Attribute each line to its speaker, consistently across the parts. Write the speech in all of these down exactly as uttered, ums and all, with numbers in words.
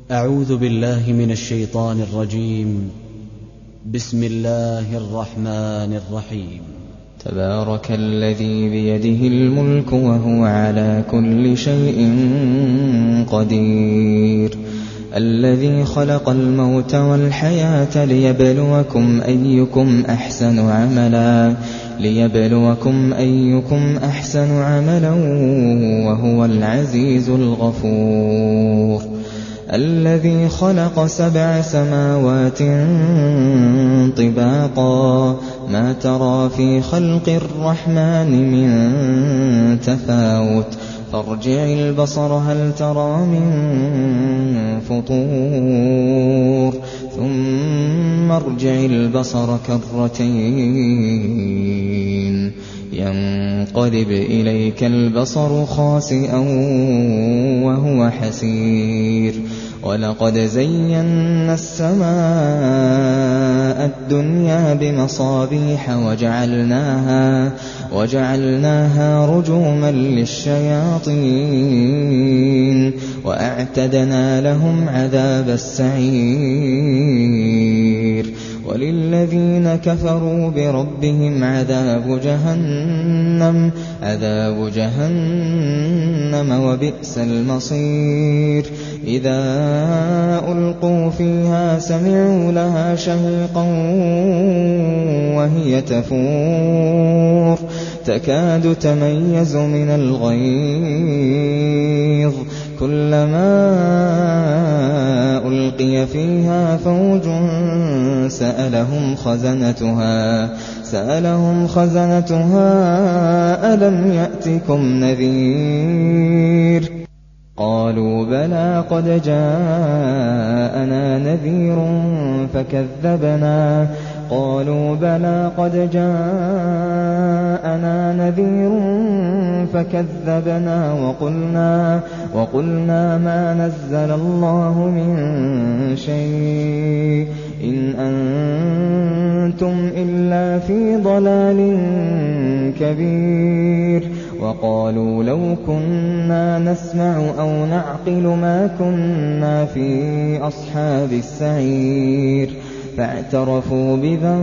Speaker 1: أعوذ بالله من الشيطان الرجيم. بسم الله الرحمن الرحيم.
Speaker 2: تبارك الذي بيده الملك وهو على كل شيء قدير، الذي خلق الموت والحياة ليبلوكم أيكم أحسن عملا ليبلوكم أيكم أحسن عملا وهو العزيز الغفور، الذي خلق سبع سماوات طباقا ما ترى في خلق الرحمن من تفاوت فارجع البصر هل ترى من فطور ثم ارجع البصر كرتين ينقلب إليك البصر خاسئا وهو حسير، ولقد زينا السماء الدنيا بمصابيح وجعلناها, وجعلناها رجوما للشياطين وأعتدنا لهم عذاب السعير، وللذين كفروا بربهم عذاب جهنم عذاب جهنم وبئس المصير، إذا ألقوا فيها سمعوا لها شهيقا وهي تفور تكاد تميز من الغيظ، كلما ألقي فيها فوج سألهم خزنتها سألهم خزنتها ألم يأتكم نذير؟ قالوا بلى قد جاءنا نذير فكذبنا قالوا بلى قد جاءنا نذير فكذبنا وقلنا, وقلنا ما نزل الله من شيء إن أنتم إلا في ضلال كبير، وقالوا لو كنا نسمع أو نعقل ما كنا في أصحاب السعير، فاعترفوا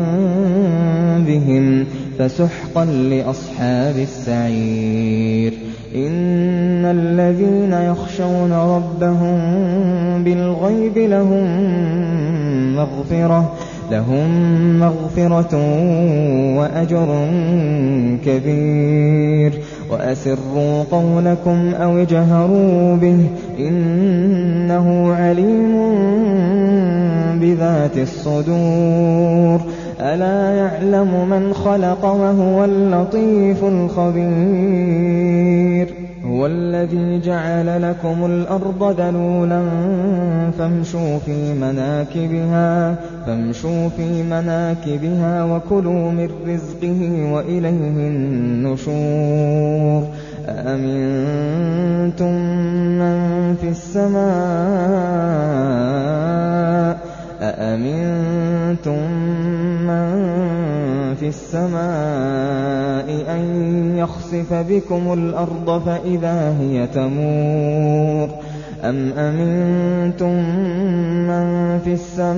Speaker 2: بذنبهم فسحقا لأصحاب السعير، إن الذين يخشون ربهم بالغيب لهم مغفرة لهم مغفرة وأجر كبير، وأسروا قولكم أو اجهروا به إنه عليم بذات الصدور، ألا يعلم من خلق وهو اللطيف الخبير، هو الذي جعل لكم الأرض ذلولا فامشوا في مناكبها فامشوا في مناكبها وكلوا من رزقه وإليه النشور، أأمنتم من في السماء أأمنتم من في السماء أن يخسف بكم الأرض فإذا هي تمور، أم أمنتم من في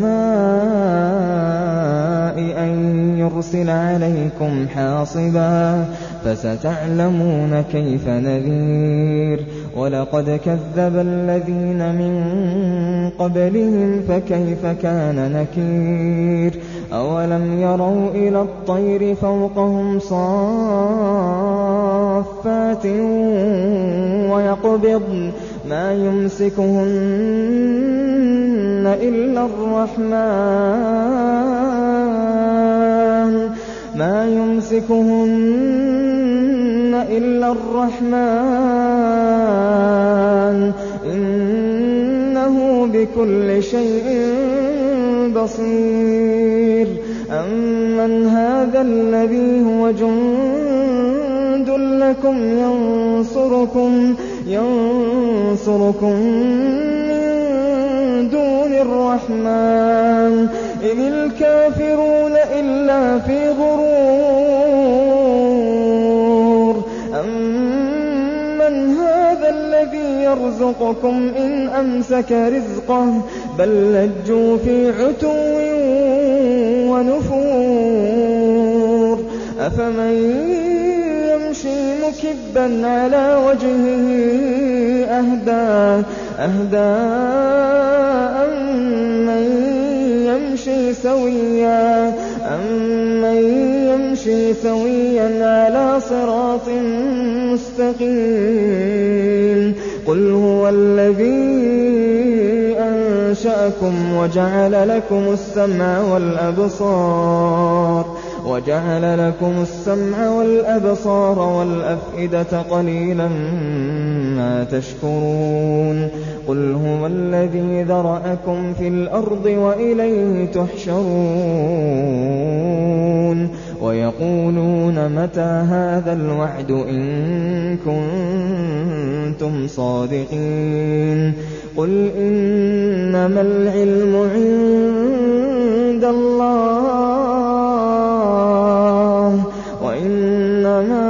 Speaker 2: السماء أن يرسل عليكم حاصبا فستعلمون كيف نذير، ولقد كذب الذين من قبلهم فكيف كان نكير، أولم يروا إلى الطير فوقهم صافات ويقبضن ما يمسكهن إلا الرحمن ما يمسكهن إلا الرحمن إنه بكل شيء بصير، أمن هذا الذي هو جند لكم ينصركم ينصركم من دون الرحمن إن الكافرون إلا في غرور، أمن هذا الذي يرزقكم إن أمسك رزقه بل لجوا في عتو ونفور أفمن يمشي مكبا على وجهه أهدى أهدى أمن يمشي سويا أمن يمشي سويا على صراط مستقيم قل هو الذي أنشأكم وجعل لكم السمع والأبصار وجعل لكم السمع والأبصار والأفئدة قليلا ما تشكرون قل هو الذي ذرأكم في الأرض وإليه تحشرون ويقولون متى هذا الوعد إن كنتم صادقين قل إنما العلم عند الله وإنما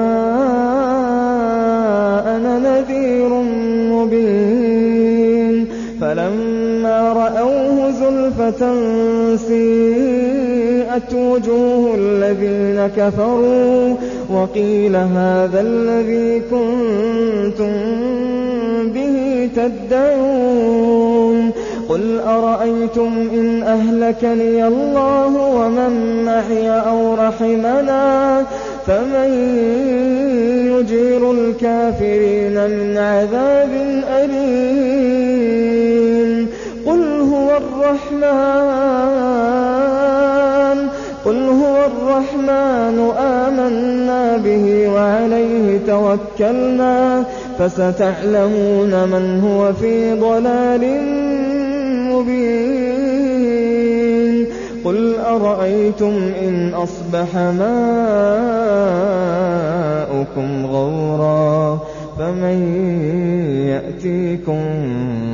Speaker 2: أنا نذير مبين فلما رأوه زلفة سيئت وجوه الذين كفروا وقيل هذا الذي كنتم به تدعون قل أرأيتم إن أهلكني الله ومن معي أو رحمنا فمن يجير الكافرين من عذاب أليم قل هو الرحمن قل هو الرحمن آمنا به وعليه توكلنا فستعلمون من هو في ضلال مبين قل أرأيتم إن أصبح ماؤكم غورا فمن يأتيكم